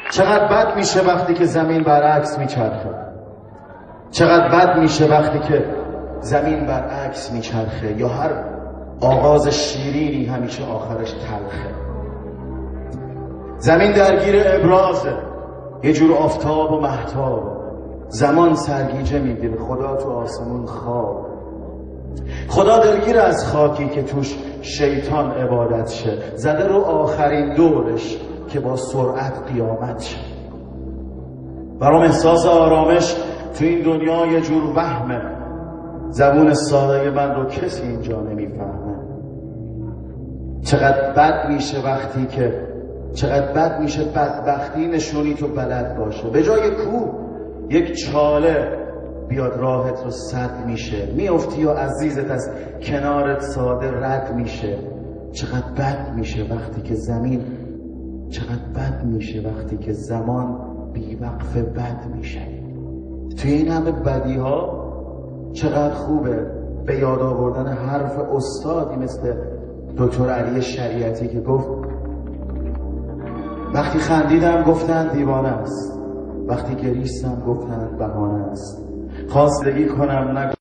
چقدر بد میشه وقتی که زمین برعکس میچرخه. چقدر بد میشه وقتی که زمین برعکس میچرخه، یا هر آغاز شیرینی همیشه آخرش تلخه. زمین درگیر ابرازه، یه جور آفتاب و مهتاب. زمان سرگیجه میگیره، خدا تو آسمون خواب. خدا دلگیر از خاکی که توش شیطان عبادت شه، زده رو آخرین دورش که با سرعت قیامت شه. برام احساس آرامش تو این دنیا یه جور وهمه، زبون ساده من رو کسی اینجا نمیفهمه. چقدر بد میشه بدبختی نشونی تو بلد باشه. به جای کوه یک چاله بیاد راهت رو سد میشه، میافتی و عزیزت از کنارت ساده رد میشه. چقدر بد میشه وقتی که زمان بیوقف بد میشه. توی این همه بدی ها چقدر خوبه به یاد آوردن حرف استادی مثل دکتر علی شریعتی که گفت وقتی خندیدم گفتن دیوانه است، وقتی گریستم گفتن بهانه است. خواستگی کنم